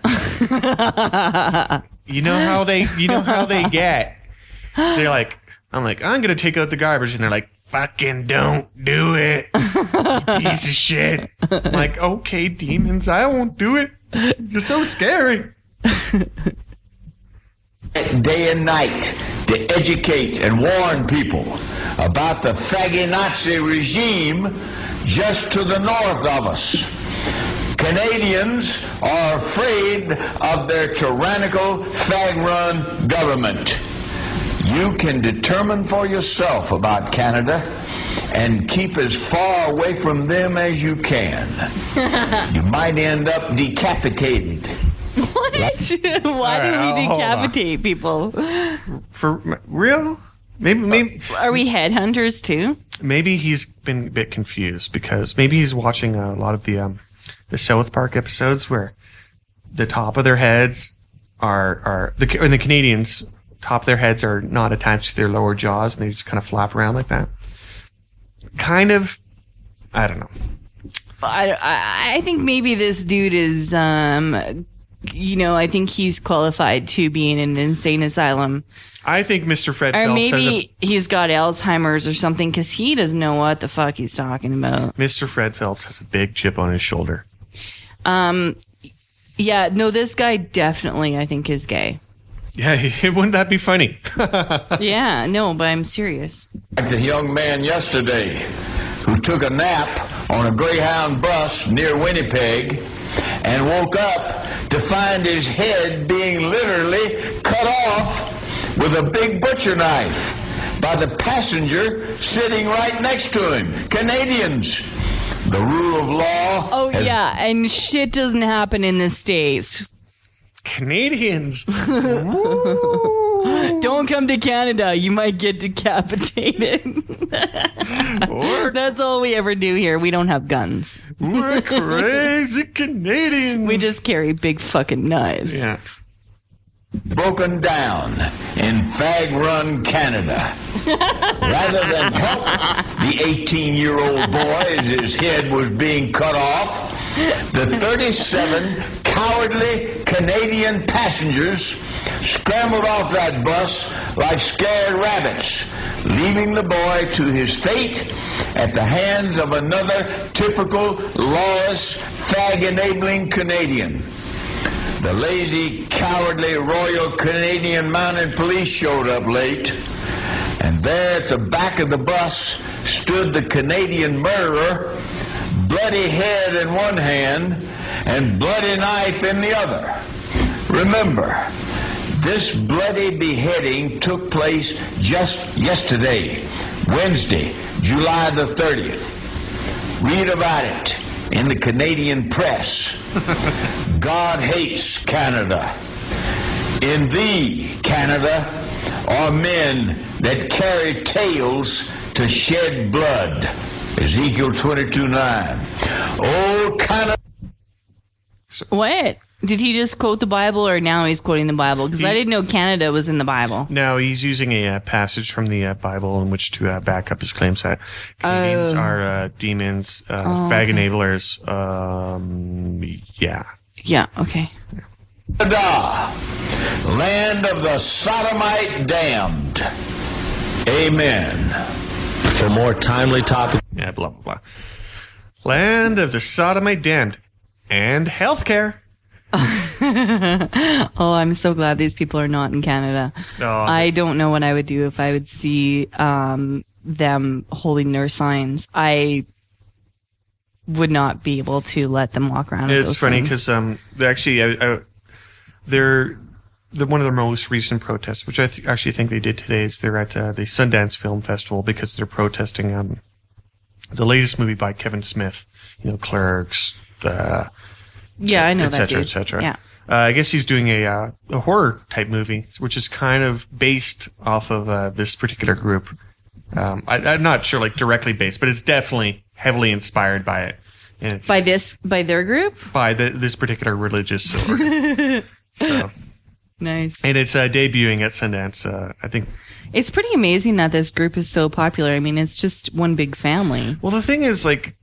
You know how they get. I'm going to take out the garbage, and they're like, fucking don't do it, you piece of shit. I'm like, okay, demons, I won't do it. You're so scary. Day and night to educate and warn people about the faggy Nazi regime just to the north of us. Canadians are afraid of their tyrannical fag-run government. You can determine for yourself about Canada and keep as far away from them as you can. You might end up decapitated. What? Why do we decapitate people? For real? Maybe. Are we headhunters too? Maybe he's been a bit confused because maybe he's watching a lot of the South Park episodes where the top of their heads and the Canadians' top of their heads are not attached to their lower jaws and they just kind of flap around like that. Kind of. I don't know. I think maybe this dude is, I think he's qualified to be in an insane asylum. I think Mr. Fred Or Phelps maybe he's got Alzheimer's or something because he doesn't know what the fuck he's talking about. Mr. Fred Phelps has a big chip on his shoulder. Yeah, no, this guy definitely, I think, is gay. Yeah, wouldn't that be funny? Yeah, no, but I'm serious. Like the young man yesterday who took a nap on a Greyhound bus near Winnipeg and woke up to find his head being literally cut off with a big butcher knife by the passenger sitting right next to him. Canadians, the rule of law. Oh, yeah, and shit doesn't happen in the States. Canadians. Don't come to Canada. You might get decapitated. That's all we ever do here. We don't have guns. We're crazy Canadians. We just carry big fucking knives. Yeah. Broken down in fag-run Canada. Rather than help the 18-year-old boy as his head was being cut off, the 37 cowardly Canadian passengers scrambled off that bus like scared rabbits, leaving the boy to his fate at the hands of another typical lawless, fag-enabling Canadian. The lazy, cowardly Royal Canadian Mounted Police showed up late, and there at the back of the bus stood the Canadian murderer, bloody head in one hand and bloody knife in the other. Remember, this bloody beheading took place just yesterday, Wednesday, July the 30th. Read about it in the Canadian press. God hates Canada. In thee, Canada, are men that carry tales to shed blood. Ezekiel 22:9. Oh, Canada. What? Did he just quote the Bible or now he's quoting the Bible? Because I didn't know Canada was in the Bible. No, he's using a passage from the Bible in which to back up his claims that Canadians are demons, fag enablers. Yeah. Yeah, okay. Land of the sodomite damned. Amen. For more timely topics. Yeah, blah, blah, blah. Land of the sodomite damned. And healthcare. Oh, I'm so glad these people are not in Canada. No. I don't know what I would do if I would see them holding their signs. I would not be able to let them walk around with It's those funny things. because they're actually they're one of their most recent protests, which I actually think they did today, is they're at the Sundance Film Festival because they're protesting the latest movie by Kevin Smith. You know, Clerks. Yeah, I know that dude. Et cetera. Yeah. I guess he's doing a horror type movie, which is kind of based off of this particular group. I'm not sure, like directly based, but it's definitely heavily inspired by it. And it's by their group? By this particular religious order. So nice. And it's debuting at Sundance. I think it's pretty amazing that this group is so popular. I mean, it's just one big family. Well, the thing is, like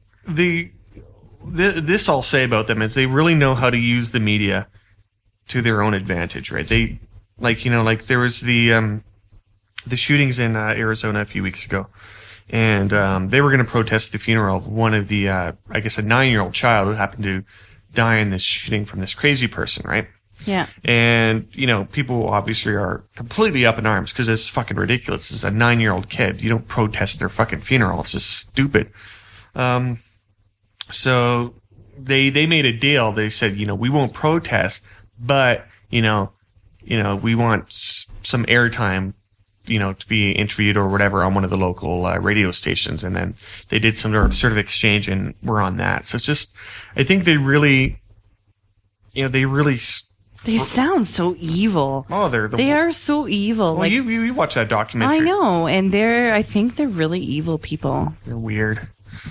this I'll say about them is they really know how to use the media to their own advantage, right? They there was the shootings in Arizona a few weeks ago, and they were going to protest the funeral of one of the, I guess, a 9-year-old child who happened to die in this shooting from this crazy person, right? Yeah. And, you know, people obviously are completely up in arms because it's fucking ridiculous. It's a 9-year-old kid. You don't protest their fucking funeral. It's just stupid. So they made a deal. They said, you know, we won't protest, but, you know, we want some airtime, you know, to be interviewed or whatever on one of the local radio stations. And then they did some sort of exchange and we're on that. So it's just, I think they really, you know, They sound so evil. Oh, they are so evil. Well, you watch that documentary. I know, and I think they're really evil people. They're weird.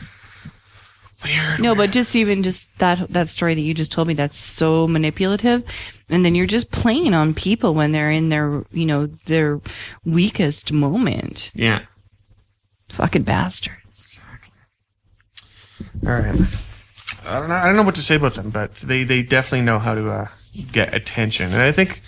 But just that story that you just told me, that's so manipulative. And then you're just playing on people when they're in their, you know, their weakest moment. Yeah. Fucking bastards. Exactly. All right. I don't know what to say about them, but they definitely know how to get attention. And I think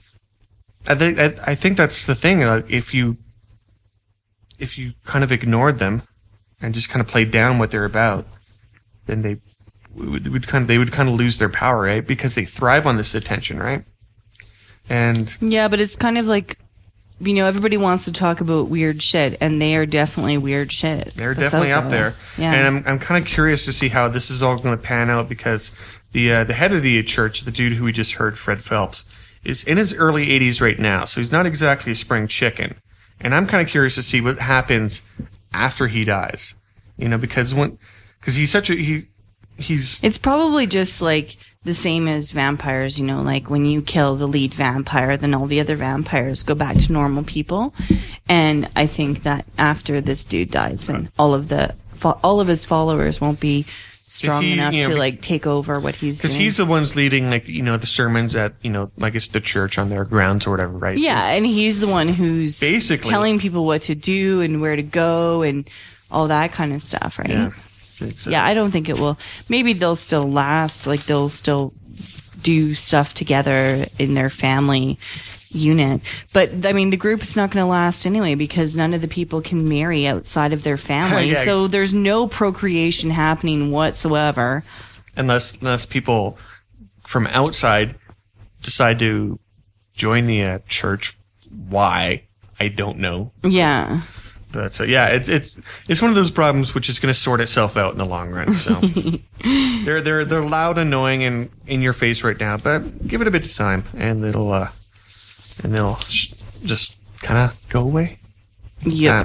that's the thing. Like, if you kind of ignored them and just kind of played down what they're about, then they would kind of lose their power, right? Because they thrive on this attention, right? And yeah, but it's kind of like, you know, everybody wants to talk about weird shit, and they are definitely weird shit. They're definitely up there. Yeah. And I'm kind of curious to see how this is all going to pan out, because the head of the church, the dude who we just heard, Fred Phelps, is in his early 80s right now, so he's not exactly a spring chicken. And I'm kind of curious to see what happens after he dies. You know, because he's such a he's. It's probably just like the same as vampires, you know, like when you kill the lead vampire, then all the other vampires go back to normal people. And I think that after this dude dies, then all of his followers won't be strong enough to like take over what he's doing. Because he's the ones leading, like, you know, the sermons at, you know, I guess the church on their grounds or whatever, right? Yeah, and he's the one who's basically telling people what to do and where to go and all that kind of stuff, right? Yeah. Yeah, I don't think it will. Maybe they'll still last. Like, they'll still do stuff together in their family unit. But, I mean, the group is not going to last anyway, because none of the people can marry outside of their family. Yeah. So there's no procreation happening whatsoever. Unless people from outside decide to join the church. Why? I don't know. Yeah. But yeah, it's one of those problems which is going to sort itself out in the long run. So they're loud, annoying, and in your face right now. But give it a bit of time, and they'll just kind of go away. Yeah.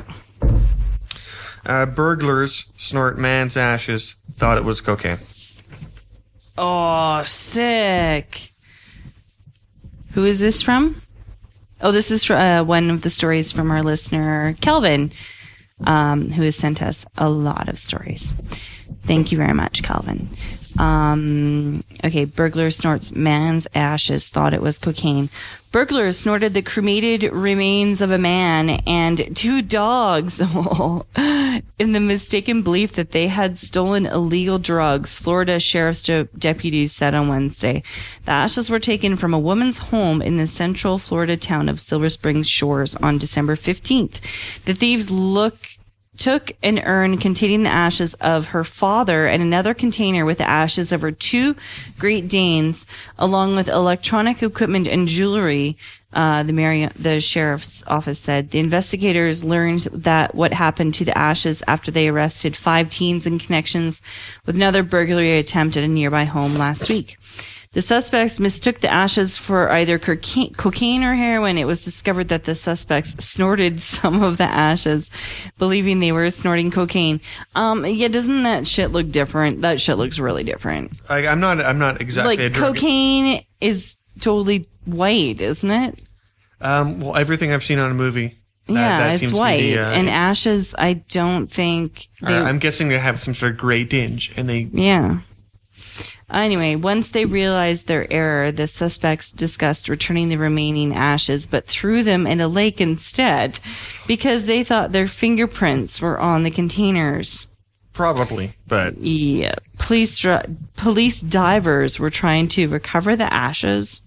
Burglars snort man's ashes. Thought it was cocaine. Oh, sick. Who is this from? Oh, this is one of the stories from our listener, Kelvin, who has sent us a lot of stories. Thank you very much, Calvin. Okay, burglar snorts man's ashes, thought it was cocaine. Burglars snorted the cremated remains of a man and 2 dogs in the mistaken belief that they had stolen illegal drugs, Florida sheriff's deputies said on Wednesday. The ashes were taken from a woman's home in the central Florida town of Silver Springs Shores on December 15th. The thieves took an urn containing the ashes of her father and another container with the ashes of her 2 Great Danes, along with electronic equipment and jewelry. The sheriff's office said the investigators learned that what happened to the ashes after they arrested 5 teens in connections with another burglary attempt at a nearby home last week. The suspects mistook the ashes for either cocaine or heroin. It was discovered that the suspects snorted some of the ashes, believing they were snorting cocaine. Yeah, doesn't that shit look different? That shit looks really different. I'm not exactly like cocaine is totally white, isn't it? Well, everything I've seen on a movie. That it's white. And ashes, I don't think. I'm guessing they have some sort of gray tinge, and they. Yeah. Anyway, once they realized their error, the suspects discussed returning the remaining ashes, but threw them in a lake instead because they thought their fingerprints were on the containers. Probably, but... Yeah. Police divers were trying to recover the ashes.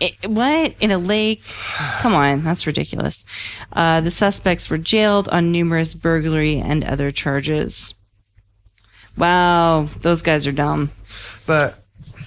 What? In a lake? Come on, that's ridiculous. The suspects were jailed on numerous burglary and other charges. Wow, those guys are dumb. But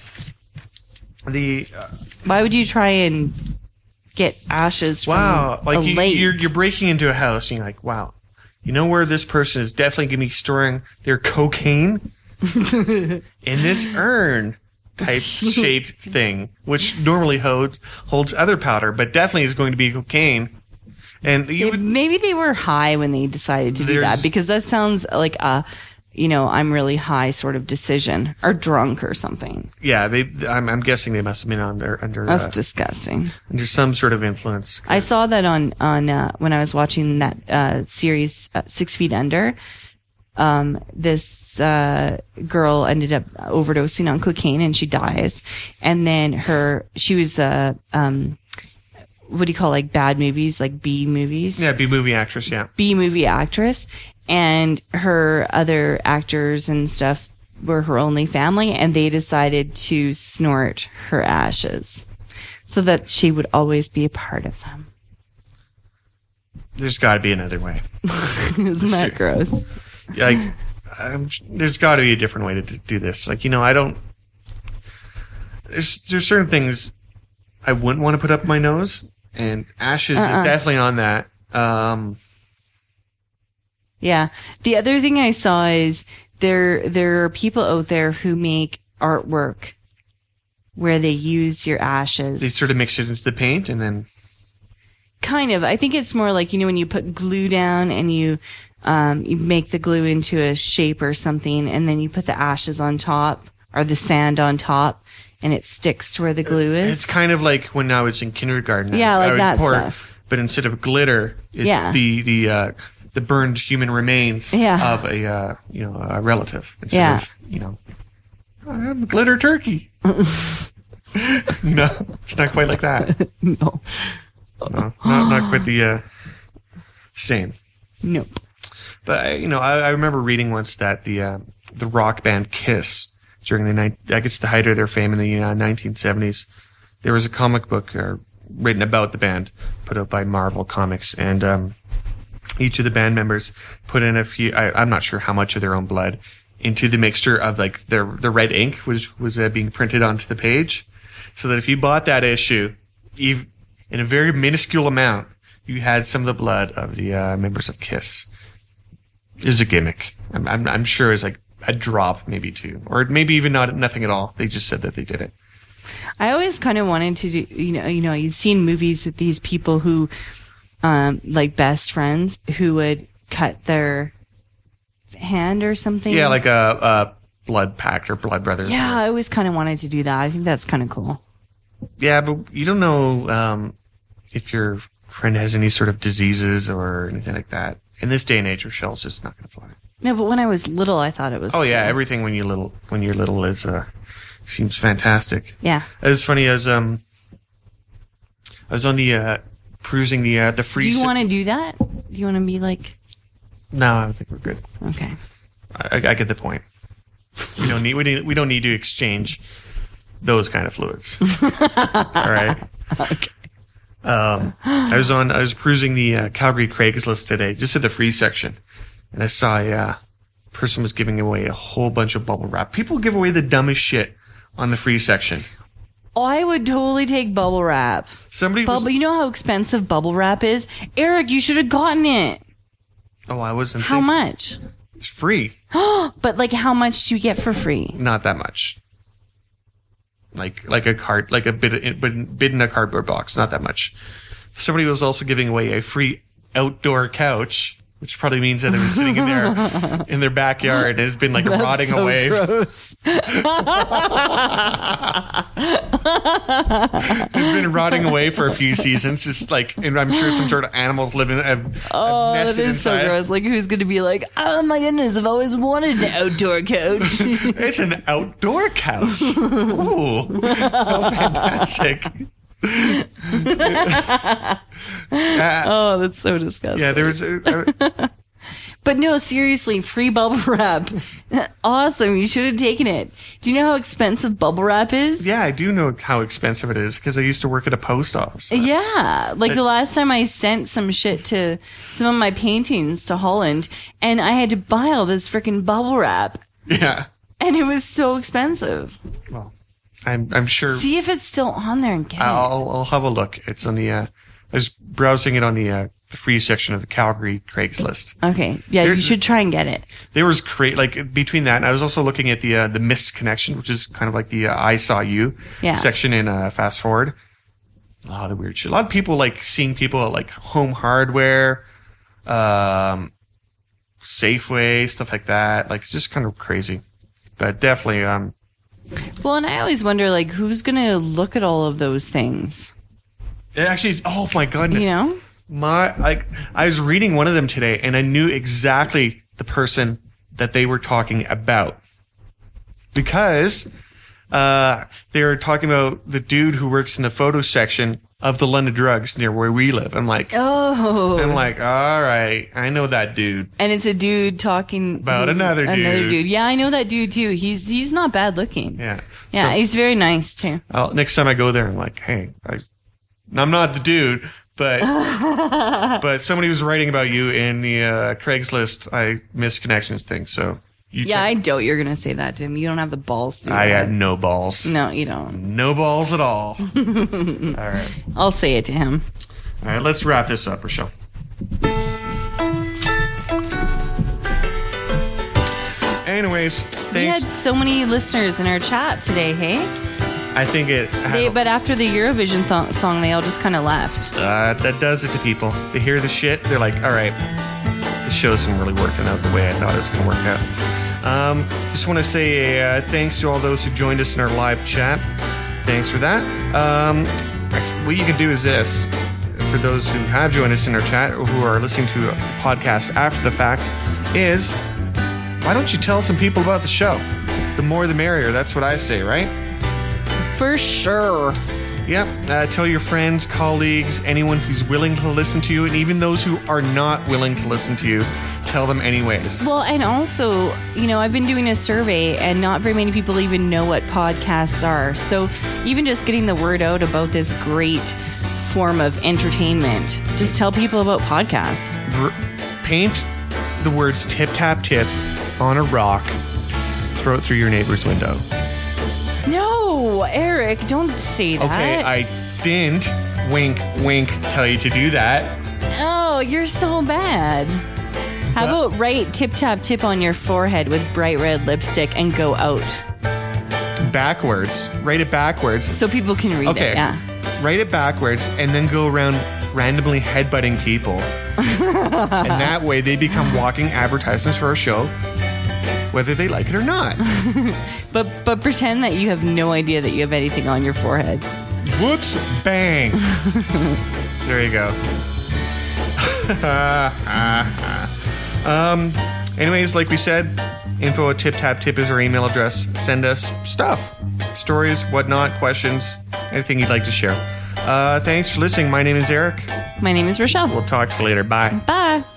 why would you try and get ashes from a lake? You're breaking into a house and you're like, wow, you know where this person is definitely going to be storing their cocaine? In this urn type shaped thing, which normally holds other powder, but definitely is going to be cocaine. And maybe they were high when they decided to do that, because that sounds like a, I'm really high sort of decision, or drunk or something. Yeah, I'm guessing they must have been under. That's disgusting. Under some sort of influence. I saw that on when I was watching that series 6 Feet Under. This girl ended up overdosing on cocaine and she dies. And then she was what do you call, like, bad movies, like B movies? Yeah, B movie actress, yeah. B movie actress. And her other actors and stuff were her only family, and they decided to snort her ashes so that she would always be a part of them. There's got to be another way. Isn't that gross? Like, there's got to be a different way to do this. Like, I don't. There's certain things I wouldn't want to put up my nose, and ashes is definitely on that. Yeah. The other thing I saw is there are people out there who make artwork where they use your ashes. They sort of mix it into the paint and then. Kind of. I think it's more like, when you put glue down and you make the glue into a shape or something, and then you put the ashes on top or the sand on top, and it sticks to where the glue is. It's kind of like when I was in kindergarten. Yeah, like that stuff. But instead of glitter, it's the burned human remains of a relative. Instead of, I have a glitter turkey. No, it's not quite like that. No, not quite the same. Nope. But I remember reading once that the rock band Kiss, during the height of their fame in the 1970s, there was a comic book written about the band, put out by Marvel Comics, and each of the band members put in a few. I'm not sure how much of their own blood into the mixture of, like, the red ink was being printed onto the page, so that if you bought that issue, in a very minuscule amount, you had some of the blood of the members of Kiss. It was a gimmick. I'm sure it's like a drop, maybe two, or maybe even nothing at all. They just said that they did it. I always kind of wanted to do. You've seen movies with these people who, like best friends, who would cut their hand or something. Yeah, like a blood pact or blood brothers. Yeah, I always kind of wanted to do that. I think that's kind of cool. Yeah, but you don't know if your friend has any sort of diseases or anything like that. In this day and age, Rochelle's just not going to fly. No, but when I was little, I thought it was. Oh yeah, everything when you're little is seems fantastic. Yeah. It's funny as I was on the cruising the free. Do you want to do that? Do you want to be like? No, I think we're good. Okay. I get the point. We don't need to exchange those kind of fluids. All right. Okay. I was cruising the Calgary Craigslist today, just at the free section, and I saw a person was giving away a whole bunch of bubble wrap. People give away the dumbest shit on the free section. Oh, I would totally take bubble wrap. You know how expensive bubble wrap is? Eric, you should have gotten it. Oh, I wasn't. How much? It's free. But like, how much do you get for free? Not that much. Like a bid in a cardboard box. Not that much. Somebody was also giving away a free outdoor couch, which probably means that it was sitting in their backyard and has been like rotting so away. Gross. It's been rotting away for a few seasons. Just like, and I'm sure some sort of animals living. That is inside. So gross. Like, who's going to be like, oh my goodness, I've always wanted an outdoor couch. It's an outdoor couch. Ooh, smells fantastic. Oh, that's so disgusting. Yeah, there was. But no, seriously, free bubble wrap. Awesome. You should have taken it. Do you know how expensive bubble wrap is? Yeah, I do know how expensive it is because I used to work at a post office. Yeah. Like the last time I sent some shit to some of my paintings to Holland, and I had to buy all this freaking bubble wrap. Yeah. And it was so expensive. Well, I'm sure. See if it's still on there and get it. I'll have a look. It's on the, I was browsing it on the free section of the Calgary Craigslist. Okay. Yeah, you should try and get it. There was like between that, and I was also looking at the Missed Connection, which is kind of like the I Saw You section in Fast Forward. A lot of weird shit. A lot of people like seeing people at like Home Hardware, Safeway, stuff like that. Like it's just kind of crazy. But definitely, Well, and I always wonder, like, who's going to look at all of those things? it actually, oh my goodness. You know? I was reading one of them today, and I knew exactly the person that they were talking about because they were talking about the dude who works in the photo section of the London Drugs near where we live. I'm like, all right, I know that dude. And it's a dude talking about another dude. Yeah, I know that dude too. He's not bad looking. Yeah. Yeah, So, he's very nice too. next time I go there, I'm like, hey, I'm not the dude, but but somebody was writing about you in the Craigslist Missed Connections thing. So I doubt you're gonna say that to him. You don't have the balls to do I that. have no balls. No, you don't. No balls at all. All right. I'll say it to him. All right, let's wrap this up, Rochelle. Anyways, We had thanks. so many listeners in our chat today, hey? I think But after the Eurovision song, they all just kind of left. that does it to people. They hear the shit, they're like, all right, this show isn't really working out the way I thought it was going to work out. Just want to say thanks to all those who joined us in our live chat. Thanks for that. What you can do is this. For those who have joined us in our chat or who are listening to a podcast after the fact, is why don't you tell some people about the show? The more the merrier. That's what I say, right? For sure. Yep. Tell your friends, colleagues, anyone who's willing to listen to you, and even those who are not willing to listen to you, tell them anyways. Well, and also, I've been doing a survey, and not very many people even know what podcasts are. So even just getting the word out about this great form of entertainment, just tell people about podcasts. Paint the words tip tap tip on a rock, throw it through your neighbor's window. No, Eric, don't say that. Okay, I didn't, wink, wink, tell you to do that. Oh, you're so bad. How about write tip tap tip on your forehead with bright red lipstick and go out? Backwards. Write it backwards. So people can read it, yeah. Write it backwards and then go around randomly headbutting people. And that way they become walking advertisements for our show, whether they like it or not. But pretend that you have no idea that you have anything on your forehead. Whoops, bang. There you go. Anyways, like we said, info@tiptaptip is our email address. Send us stuff, stories, whatnot, questions, anything you'd like to share. Thanks for listening. My name is Eric. My name is Rochelle. We'll talk to you later. Bye. Bye.